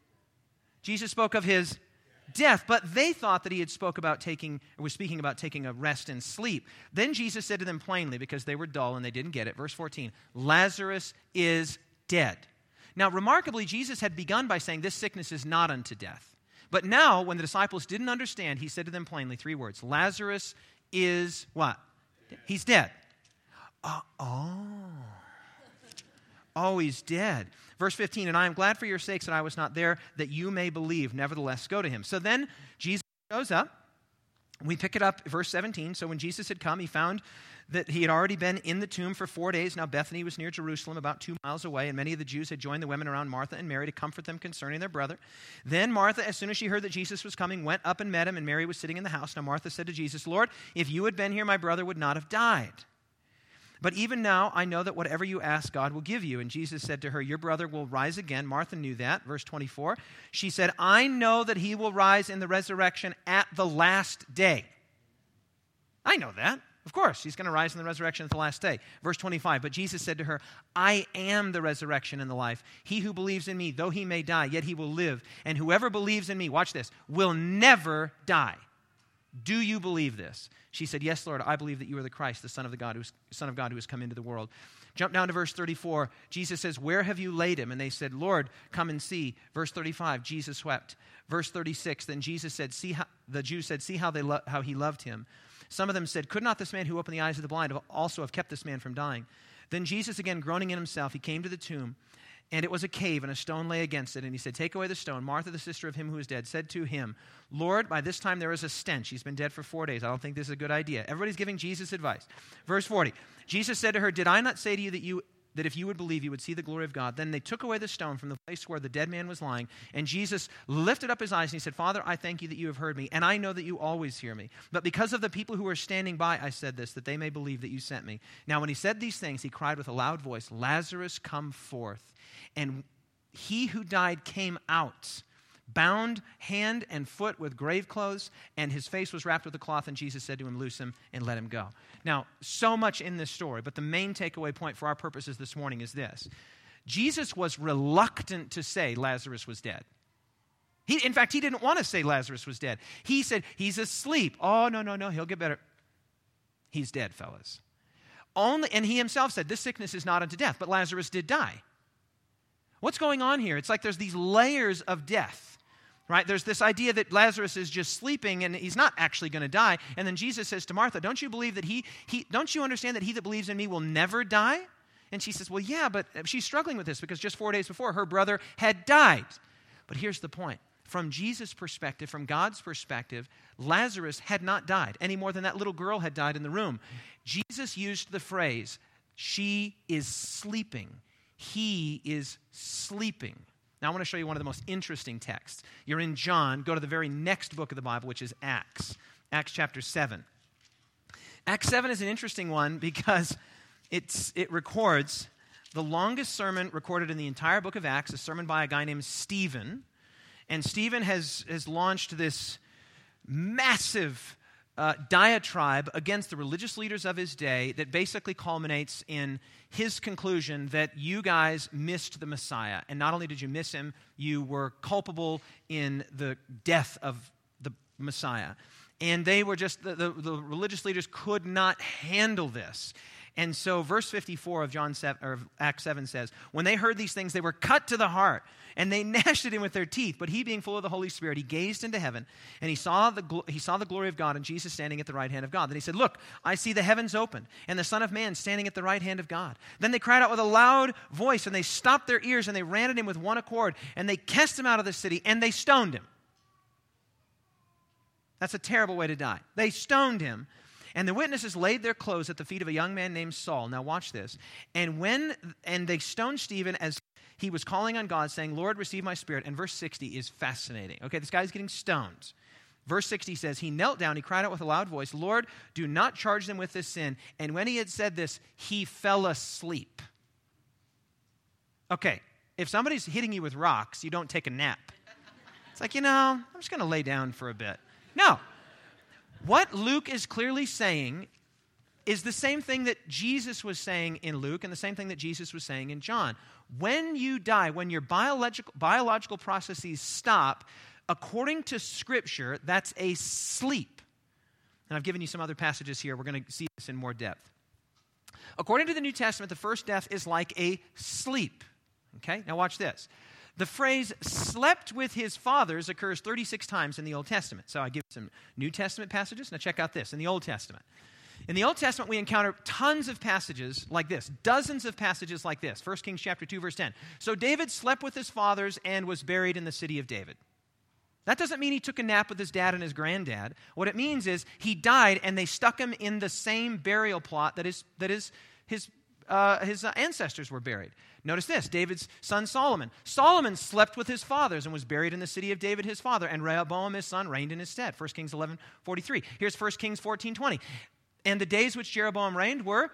death, but they thought that he had was speaking about taking a rest and sleep. Then Jesus said to them plainly, because they were dull and they didn't get it, verse 14, Lazarus is dead. Now, remarkably, Jesus had begun by saying, this sickness is not unto death. But now, when the disciples didn't understand, he said to them plainly 3 words, Lazarus is what? He's dead. Oh, he's dead. Verse 15, and I am glad for your sakes that I was not there, that you may believe. Nevertheless, go to him. So then Jesus shows up. We pick it up, verse 17. So when Jesus had come, he found that he had already been in the tomb for 4 days. Now Bethany was near Jerusalem, about 2 miles away, and many of the Jews had joined the women around Martha and Mary to comfort them concerning their brother. Then Martha, as soon as she heard that Jesus was coming, went up and met him, and Mary was sitting in the house. Now Martha said to Jesus, Lord, if you had been here, my brother would not have died. But even now, I know that whatever you ask, God will give you. And Jesus said to her, your brother will rise again. Martha knew that. Verse 24, she said, I know that he will rise in the resurrection at the last day. I know that. Of course, he's going to rise in the resurrection at the last day. Verse 25, but Jesus said to her, I am the resurrection and the life. He who believes in me, though he may die, yet he will live. And whoever believes in me, watch this, will never die. Do you believe this? She said, yes, Lord, I believe that you are the Christ, the Son of God who has come into the world. Jump down to verse 34. Jesus says, where have you laid him? And they said, Lord, come and see. Verse 35, Jesus wept. Verse 36, then Jesus said, the Jews said, see how he loved him. Some of them said, could not this man who opened the eyes of the blind also have kept this man from dying? Then Jesus, again groaning in himself, he came to the tomb. And it was a cave, and a stone lay against it. And he said, take away the stone. Martha, the sister of him who is dead, said to him, Lord, by this time there is a stench. He's been dead for 4 days. I don't think this is a good idea. Everybody's giving Jesus advice. Verse 40, Jesus said to her, did I not say to you that if you would believe, you would see the glory of God? Then they took away the stone from the place where the dead man was lying. And Jesus lifted up his eyes and he said, Father, I thank you that you have heard me, and I know that you always hear me. But because of the people who are standing by, I said this, that they may believe that you sent me. Now when he said these things, he cried with a loud voice, Lazarus, come forth. And he who died came out, bound hand and foot with grave clothes, and his face was wrapped with a cloth, and Jesus said to him, loose him and let him go. Now, so much in this story, but the main takeaway point for our purposes this morning is this. Jesus was reluctant to say Lazarus was dead. In fact, he didn't want to say Lazarus was dead. He said, he's asleep. Oh, no, he'll get better. He's dead, fellas. And he himself said, this sickness is not unto death, but Lazarus did die. What's going on here? It's like there's these layers of death, right? There's this idea that Lazarus is just sleeping and he's not actually going to die. And then Jesus says to Martha, don't you believe that don't you understand that he that believes in me will never die? And she says, well, yeah, but she's struggling with this because just 4 days before her brother had died. But here's the point. From Jesus' perspective, from God's perspective, Lazarus had not died any more than that little girl had died in the room. Jesus used the phrase, she is sleeping. He is sleeping. Now I want to show you one of the most interesting texts. You're in John. Go to the very next book of the Bible, which is Acts. Acts chapter 7. Acts 7 is an interesting one because it records the longest sermon recorded in the entire book of Acts, a sermon by a guy named Stephen. And Stephen has launched this massive diatribe against the religious leaders of his day that basically culminates in his conclusion that you guys missed the Messiah. And not only did you miss him, you were culpable in the death of the Messiah. And they were just, the religious leaders could not handle this. And so verse 54 of Acts 7 says, when they heard these things, they were cut to the heart, and they gnashed at him with their teeth. But he, being full of the Holy Spirit, he gazed into heaven, and he saw the glory of God and Jesus standing at the right hand of God. Then he said, look, I see the heavens opened, and the Son of Man standing at the right hand of God. Then they cried out with a loud voice, and they stopped their ears, and they ran at him with one accord, and they cast him out of the city, and they stoned him. That's a terrible way to die. They stoned him. And the witnesses laid their clothes at the feet of a young man named Saul. Now watch this. And they stoned Stephen as he was calling on God, saying, Lord, receive my spirit. And verse 60 is fascinating. Okay, this guy's getting stoned. Verse 60 says, he knelt down, he cried out with a loud voice, Lord, do not charge them with this sin. And when he had said this, he fell asleep. Okay, if somebody's hitting you with rocks, you don't take a nap. It's like, I'm just going to lay down for a bit. No. What Luke is clearly saying is the same thing that Jesus was saying in Luke and the same thing that Jesus was saying in John. When you die, when your biological processes stop, according to Scripture, that's a sleep. And I've given you some other passages here. We're going to see this in more depth. According to the New Testament, the first death is like a sleep. Okay? Now watch this. The phrase slept with his fathers occurs 36 times in the Old Testament. So I give some New Testament passages. Now check out this. In the Old Testament. In the Old Testament, we encounter tons of passages like this. Dozens of passages like this. 1 Kings chapter 2, verse 10. So David slept with his fathers and was buried in the city of David. That doesn't mean he took a nap with his dad and his granddad. What it means is he died and they stuck him in the same burial plot that his ancestors were buried. Notice this, David's son Solomon. Solomon slept with his fathers and was buried in the city of David his father, and Rehoboam his son reigned in his stead. 1 Kings 11:43. Here's 1 Kings 14:20. And the days which Jeroboam reigned were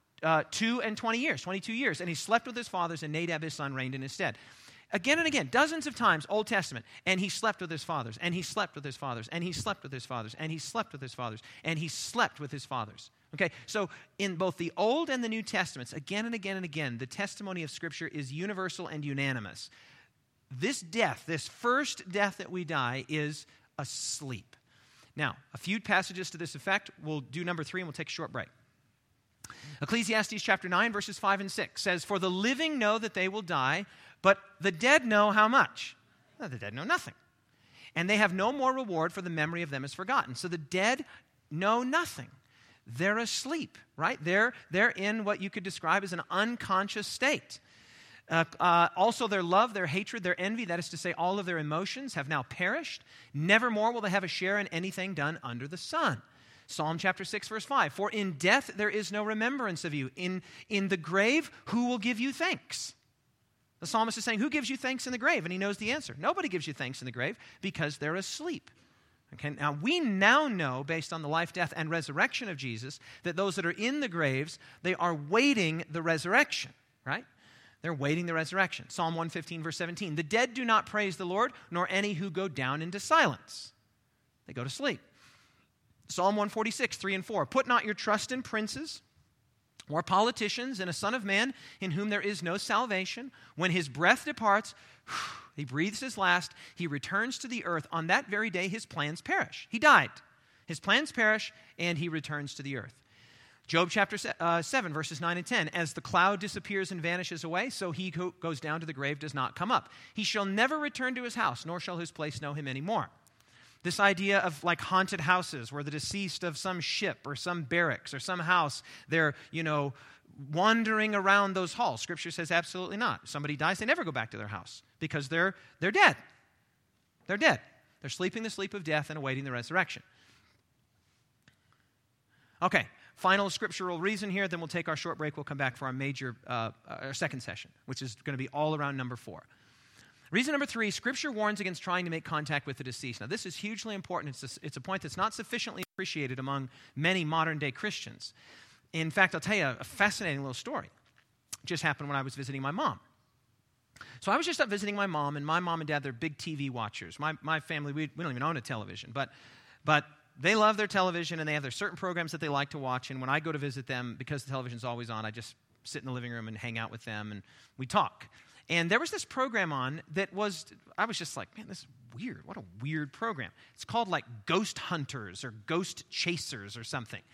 22 years. And he slept with his fathers, and Nadab his son reigned in his stead. Again and again, dozens of times, Old Testament, and he slept with his fathers, and he slept with his fathers, and he slept with his fathers, and he slept with his fathers, and he slept with his fathers. Okay, so in both the Old and the New Testaments, again and again and again, the testimony of Scripture is universal and unanimous. This death, this first death that we die, is a sleep. Now, a few passages to this effect. We'll do number 3 and we'll take a short break. Ecclesiastes chapter 9, verses 5 and 6 says, For the living know that they will die, but the dead know how much? Well, the dead know nothing. And they have no more reward, for the memory of them is forgotten. So the dead know nothing. They're asleep, right? They're in what you could describe as an unconscious state. Also, their love, their hatred, their envy, that is to say, all of their emotions have now perished. Nevermore will they have a share in anything done under the sun. Psalm chapter 6, verse 5. For in death there is no remembrance of you. In the grave, who will give you thanks? The psalmist is saying, who gives you thanks in the grave? And he knows the answer. Nobody gives you thanks in the grave because they're asleep. Okay, now we now know, based on the life, death, and resurrection of Jesus, that those that are in the graves, they are waiting the resurrection, right? They're waiting the resurrection. Psalm 115, verse 17. The dead do not praise the Lord, nor any who go down into silence. They go to sleep. Psalm 146, 3 and 4. Put not your trust in princes or politicians, in a son of man in whom there is no salvation. When his breath departs, he breathes his last, he returns to the earth. On that very day, his plans perish. He died. His plans perish, and he returns to the earth. Job chapter 7, verses 9 and 10. As the cloud disappears and vanishes away, so he who goes down to the grave does not come up. He shall never return to his house, nor shall his place know him anymore. This idea of like haunted houses where the deceased of some ship or some barracks or some house, they're, wandering around those halls. Scripture says absolutely not. Somebody dies, they never go back to their house because they're dead. They're dead. They're sleeping the sleep of death and awaiting the resurrection. Okay, final scriptural reason here, then we'll take our short break. We'll come back for our second session, which is going to be all around number 4. Reason number 3, Scripture warns against trying to make contact with the deceased. Now, this is hugely important. It's a point that's not sufficiently appreciated among many modern-day Christians. In fact, I'll tell you a fascinating little story. It just happened when I was visiting my mom. So I was just up visiting my mom, and my mom and dad, they're big TV watchers. My family, we don't even own a television, but they love their television, and they have their certain programs that they like to watch, and when I go to visit them, because the television's always on, I just sit in the living room and hang out with them, and we talk. And there was this program on I was just like, man, this is weird. What a weird program. It's called like Ghost Hunters or Ghost Chasers or something.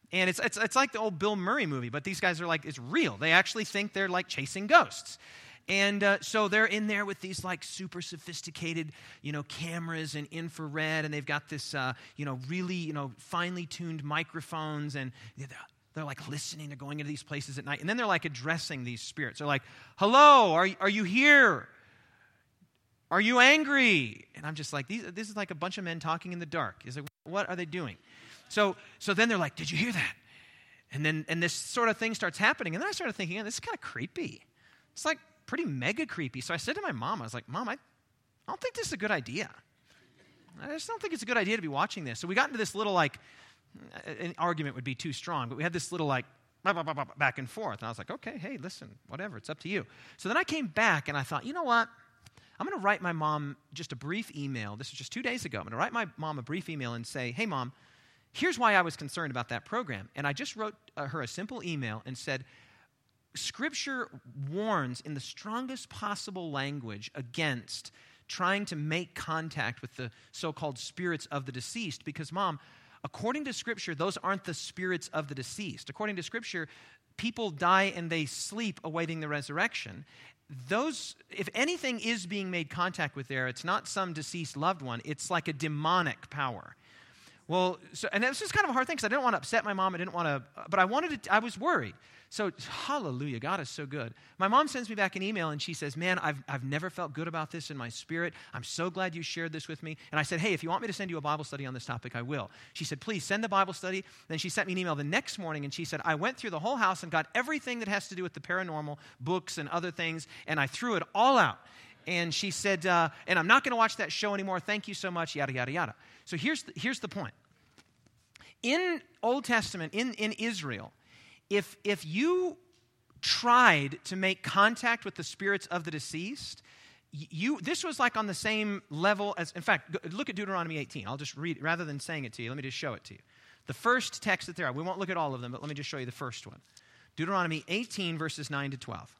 And it's like the old Bill Murray movie, but these guys are like, it's real. They actually think they're like chasing ghosts. And so they're in there with these like super sophisticated, cameras and infrared, and they've got this, really, finely tuned microphones, and they're like listening. They're going into these places at night, and then they're like addressing these spirits. They're like, "Hello, are you here? Are you angry?" And I'm just like, this is like a bunch of men talking in the dark. It's like, what are they doing? So then they're like, "Did you hear that?" And this sort of thing starts happening, and then I started thinking, this is kind of creepy. It's like pretty mega creepy. So I said to my mom, I was like, "Mom, I don't think this is a good idea. I just don't think it's a good idea to be watching this." So we got into this little like, an argument would be too strong, but we had this little like back and forth. And I was like, "Okay, hey, listen, whatever, it's up to you." So then I came back and I thought, you know what? I'm going to write my mom just a brief email. This was just 2 days ago. I'm going to write my mom a brief email and say, "Hey, Mom, here's why I was concerned about that program." And I just wrote her a simple email and said, Scripture warns in the strongest possible language against trying to make contact with the so-called spirits of the deceased because, Mom, according to Scripture, those aren't the spirits of the deceased. According to Scripture, people die and they sleep awaiting the resurrection. Those, if anything is being made contact with there, it's not some deceased loved one. It's like a demonic power. Well, and this is kind of a hard thing because I didn't want to upset my mom. But I was worried. So, hallelujah, God is so good. My mom sends me back an email and she says, "Man, I've never felt good about this in my spirit. I'm so glad you shared this with me." And I said, "Hey, if you want me to send you a Bible study on this topic, I will." She said, "Please send the Bible study." Then she sent me an email the next morning and she said, "I went through the whole house and got everything that has to do with the paranormal, books and other things, and I threw it all out." And she said, "And I'm not going to watch that show anymore. Thank you so much, yada, yada, yada." So here's the point. In Old Testament, in Israel, if you tried to make contact with the spirits of the deceased, this was like on the same level as, in fact, look at Deuteronomy 18. I'll just read, rather than saying it to you, let me just show it to you. The first text that there are, we won't look at all of them, but let me just show you the first one. Deuteronomy 18, verses 9 to 12.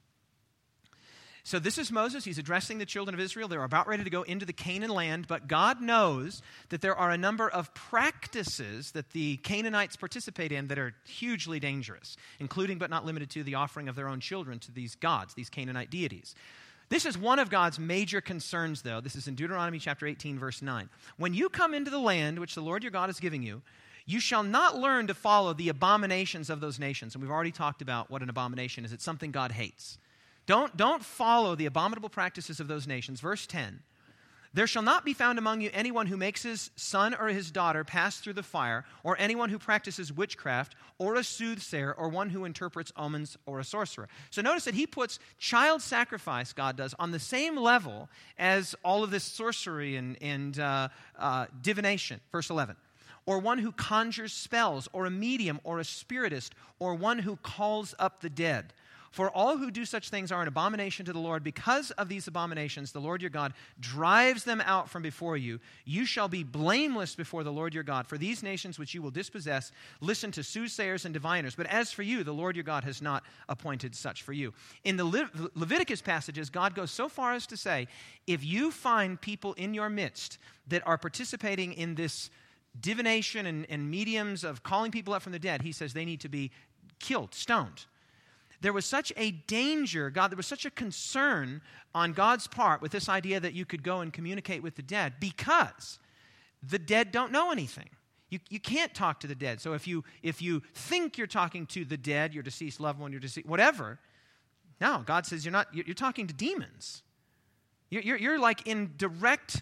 So this is Moses. He's addressing the children of Israel. They're about ready to go into the Canaan land, but God knows that there are a number of practices that the Canaanites participate in that are hugely dangerous, including but not limited to the offering of their own children to these gods, these Canaanite deities. This is one of God's major concerns, though. This is in Deuteronomy chapter 18, verse 9. "When you come into the land which the Lord your God is giving you, you shall not learn to follow the abominations of those nations." And we've already talked about what an abomination is. It's something God hates. Don't follow the abominable practices of those nations. Verse 10, "There shall not be found among you anyone who makes his son or his daughter pass through the fire, or anyone who practices witchcraft, or a soothsayer, or one who interprets omens, or a sorcerer." So notice that he puts child sacrifice, God does, on the same level as all of this sorcery and divination. Verse 11, "Or one who conjures spells, or a medium, or a spiritist, or one who calls up the dead. For all who do such things are an abomination to the Lord. Because of these abominations, the Lord your God drives them out from before you. You shall be blameless before the Lord your God. For these nations which you will dispossess listen to soothsayers and diviners. But as for you, the Lord your God has not appointed such for you." In the Leviticus passages, God goes so far as to say, if you find people in your midst that are participating in this divination and mediums of calling people up from the dead, he says they need to be killed, stoned. There was such a danger, there was such a concern on God's part with this idea that you could go and communicate with the dead because the dead don't know anything. You can't talk to the dead. So if you think you're talking to the dead, your deceased loved one, your deceased, whatever, no, God says you're talking to demons. You're like in direct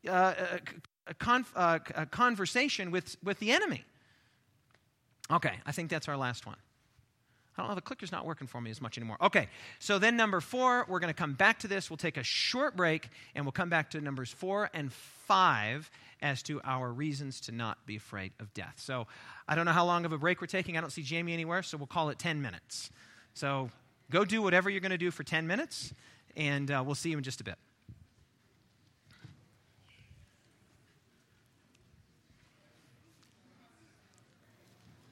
conversation with the enemy. Okay, I think that's our last one. I don't know, the clicker's not working for me as much anymore. Okay, so then number 4, we're going to come back to this. We'll take a short break, and we'll come back to numbers 4 and 5 as to our reasons to not be afraid of death. So I don't know how long of a break we're taking. I don't see Jamie anywhere, so we'll call it 10 minutes. So go do whatever you're going to do for 10 minutes, and we'll see you in just a bit.